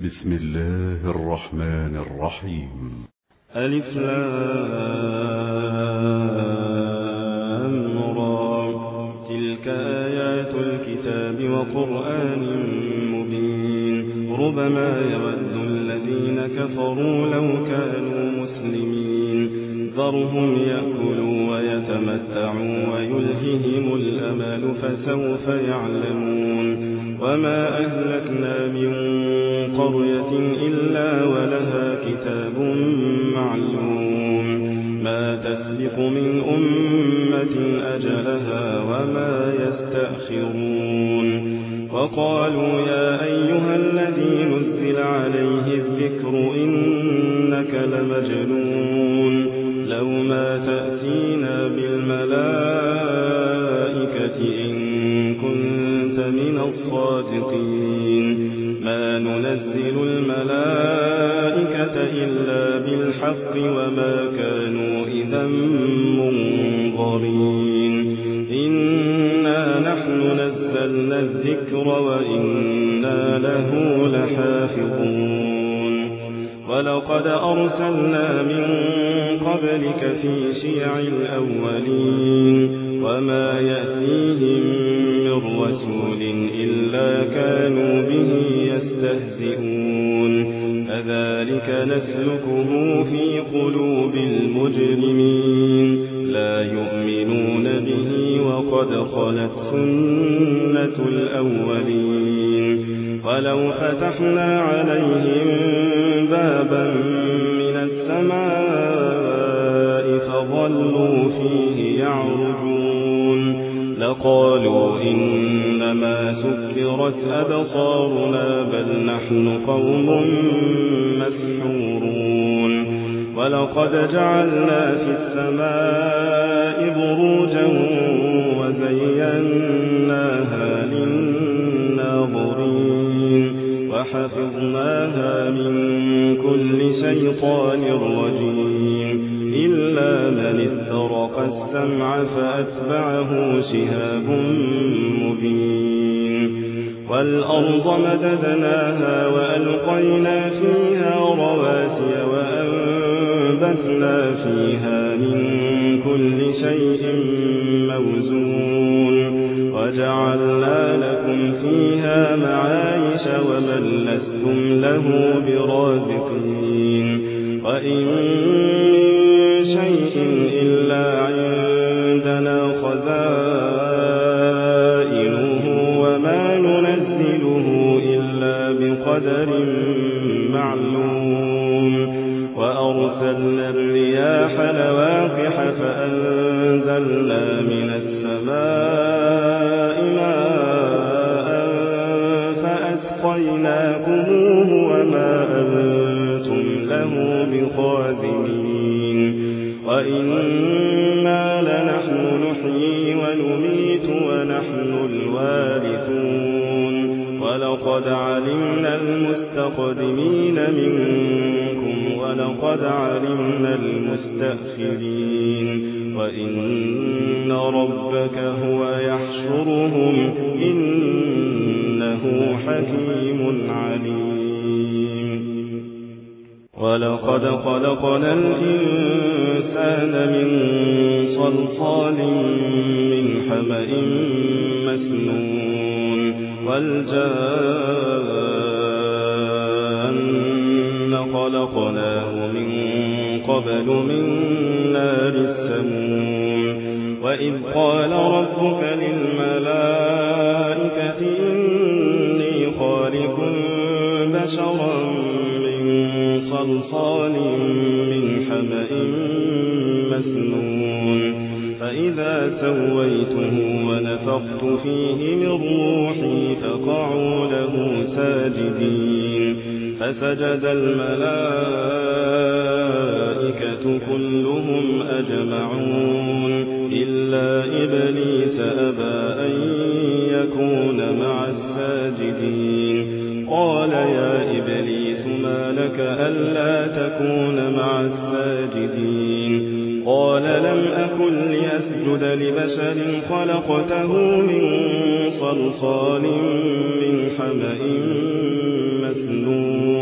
بسم الله الرحمن الرحيم. ألف لام را، تلك آيات الكتاب وقرآن مبين. ربما يود الذين كفروا لو كانوا مسلمين. ذرهم يأكلوا ويتمتعوا ويلههم الأمل فسوف يعلمون. وما أهلكنا من قرية إلا ولها كتاب معلوم. ما تسبق من أمة أجلها وما يستأخرون. وقالوا يا أيها الذي نزل عليه الذكر إنك لمجنون. لو ما تأتينا بالملائكة إن كنت من الصادقين. ما ننزل الملائكة إلا بالحق وما كانوا إذا منظرين. إنا نحن نزلنا الذكر وإنا له لحافظون. ولقد أرسلنا من قبلك في شيع الأولين. وما يأتيهم من رسول إلا كانوا به يستهزئون. كذلك نسلكه في قلوب المجرمين. لا يؤمنون به وقد خلت سنة الأولين. ولو فتحنا عليهم بابا من السماء فظلوا فيه يعرجون لقالوا إنما سكرت أبصارنا بل نحن قوم مسحورون. ولقد جعلنا في السماء بروجا وزيناها للناظرين وحفظناها من كل شيطان رجيم إلا من استرق السمع فأتبعه شهاب مبين. والأرض مددناها وألقينا فيها رواسي وأنبتنا فيها من كل شيء موزون. وجعلنا لكم فيها معايش ومن لستم له برازقين. وإن شيء إلا عندنا خزائنه وما ننزله إلا بقدر معلوم. وأرسلنا الرياح لواقح فأنزلنا من السماء ماء فأسقيناكموه وما أنتم له بخازنين. وإنا لنحن نحيي ونميت ونحن الوارثون. ولقد علمنا المستقدمين منكم ولقد علمنا المستأخرين. وإن ربك هو يحشرهم إنه حكيم عليم. ولقد خلقنا الإنسان من صلصال من حمأ مسنون. والجان خلقناه من قبل من نار السموم. وإذ قال ربك للملائكة إني خالق بشرا صلصال من حمأ مسنون. فإذا سويته ونفخت فيه من روحي فقعوا له ساجدين. فسجد الملائكة كلهم أجمعون إلا إبليس أبى أن يكون مع الساجدين. قال يا إبليس ما لك ألا تكون مع الساجدين؟ قال لم أكن لأسجد لبشر خلقته من صلصال من حمأ مسنون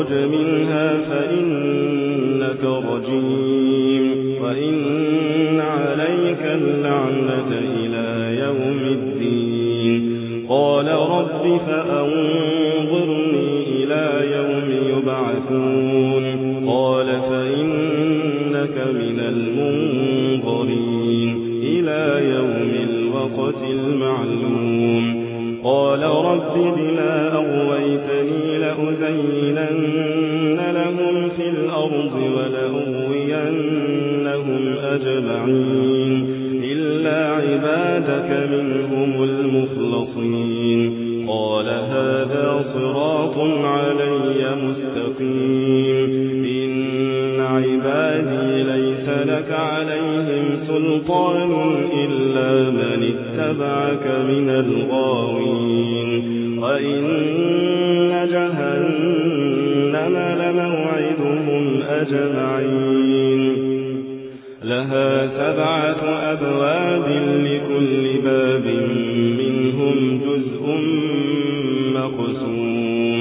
فاخرج منها فإنك رجيم وإن عليك اللعنة إلى يوم الدين. قال رب فأنظرني إلى يوم يبعثون. قال فإنك من المنظرين إلى يوم الوقت المعلوم. قال رب بما أغويتني لأزينن لهم في الأرض ولأغوينهم أجمعين إلا عبادك منهم المخلصين. قال هذا صراط علي مستقيم. إن عبادي ليس لك عليهم سلطان إلا من اتبعك من الغاوين. وإن جهنم لموعدهم أجمعين لها 7 أبواب لكل باب منهم جزء مقسوم.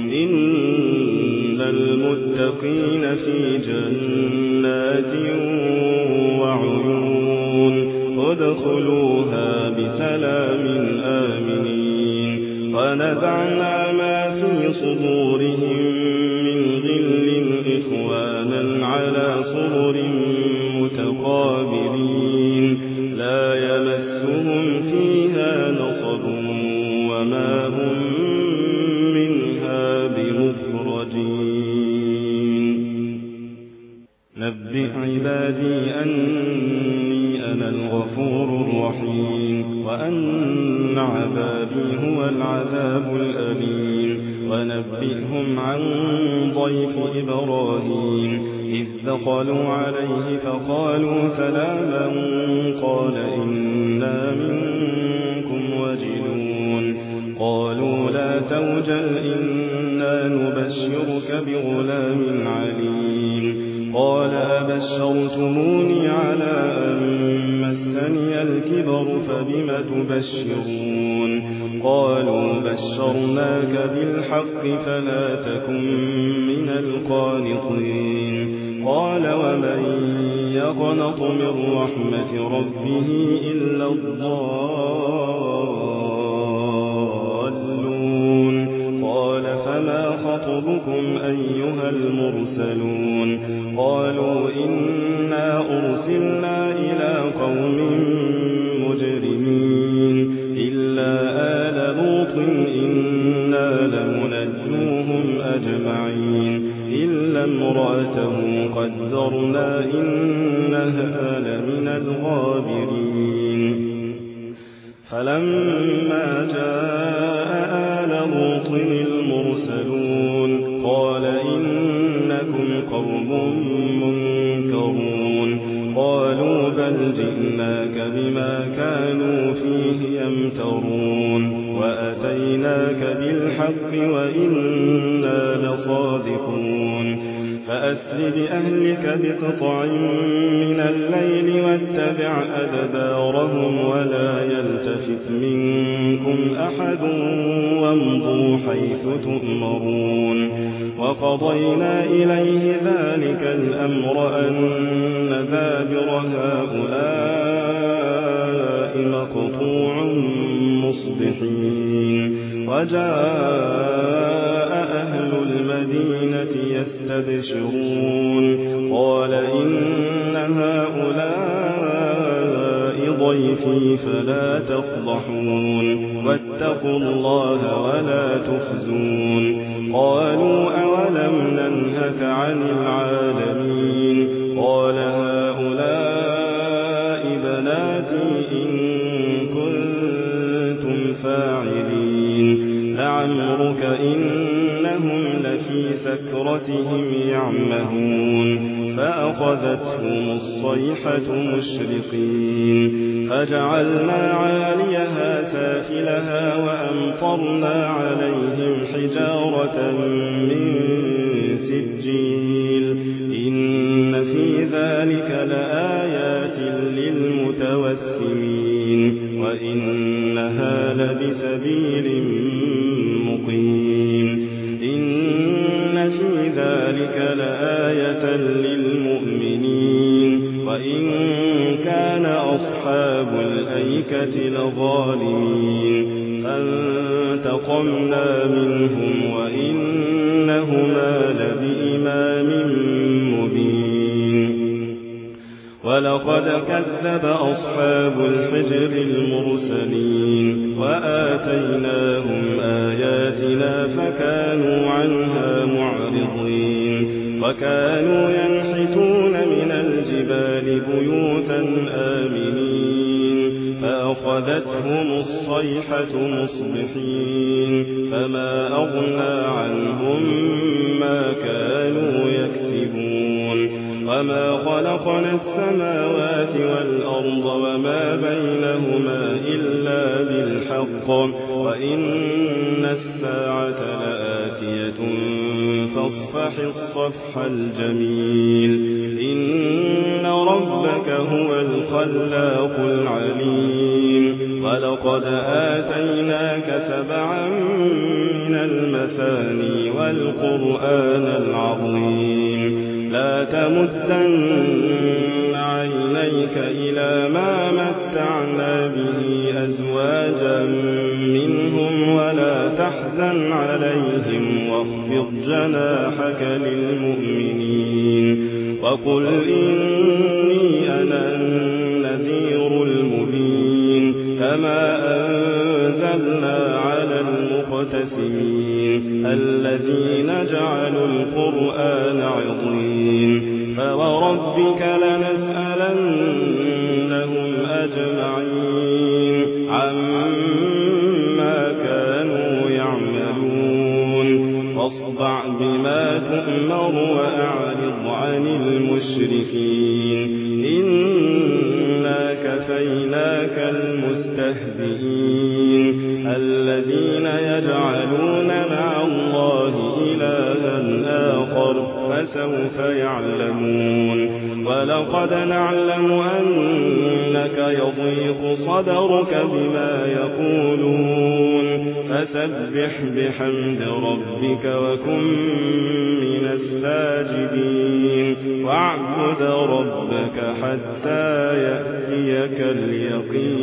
إن المتقين في جنات وعيون ادخلوها بسلام آمنين. ونزعنا ما في صدورهم من غل إخوانا على سرر متقابلين لا يمسهم فيها نصب وما هم منها بمخرجين. نبئ عبادي أني أنا الغفور الرحيم وأن عذابي هو العذاب الأليم. ونبئهم عن ضيف إبراهيم إذ دخلوا عليه فقالوا سلاما قال إنا منكم وجلون. قالوا لا توجل إنا نبشرك بغلام عليم. قال أبشرتموني على أن مسني الكبر فبم تبشرون. قالوا بشرناك بالحق فلا تكن من القانطين. قال ومن يقنط من رحمة ربه إلا الضالون. قال فما خطبكم أيها المرسلون؟ قالوا إنا أرسلنا إلى قوم مجرمين إلا آل لوط إنا لمنجوهم أجمعين إلا امرأته قدرنا إنها لمن الغابرين. فلما جاء آل لوط المرسلون قال إنكم قوم منكرون. قالوا بل جئناك بما كانوا فيه يمترون وأتيناك بالحق وإنا لصادقون. فأسر بأهلك بقطع من الليل واتبع أدبارهم ولا يلتفت منكم أحد وامضوا حيث تؤمرون. وقضينا إليه ذلك الأمر أن دابر هؤلاء مقطوع مصبحين. وجاء أهل المدينة يستبشرون قال إن هؤلاء ضيفي فلا تفضحون واتقوا الله ولا تخزون. قالوا أولم ننهك عن العالمين؟ قال هؤلاء بناتي إن كنتم فاعلين. لعمرك إنهم لفي سكرتهم يعمهون فأخذتهم الصيحة مشرقين. فجعلنا عاليها سافلها وأمطرنا عليهم حجارة من سجيل. إن في ذلك لآيات للمتوسمين وإنها لبسبيل مقيم. إن في السيئة لظالمين فانتقمنا منهم وإنهما لبإمام مبين ولقد كذب أصحاب الحجر المرسلين وآتيناهم آياتنا فكانوا عنها معرضين وكانوا ينحتون من الجبال بيوتا آمنين فأخذتهم الصيحة مصبحين فما أغنى عنهم ما كانوا يكسبون وما خلقنا السماوات والأرض وما بينهما إلا بالحق وإن الساعة لآتية فاصفح الصفح الجميل إن ربك هو الخلاق العليم ولقد آتيناك 7 من المثاني والقرآن العظيم لا تمدن عينيك إلى ما متعنا به أزواجا منهم ولا تحزن عليهم واخفض جناحك للمؤمنين وقل إني أنا النذير المبين كما أنزلنا على المقتسمين الذين جعلوا القرآن عضين فوربك لنسألنهم أجمعين عما كانوا يعملون فاصدع بما تؤمر وأعرض عن المشركين إنا كفيناك المستهزئين الذين يجعلون مع الله إلها آخر فسوف يعلمون ولقد نعلم أنك يضيق صدرك بما يقولون فسبح بحمد ربك وكن من الساجدين واعبد ربك حتى يأتيك اليقين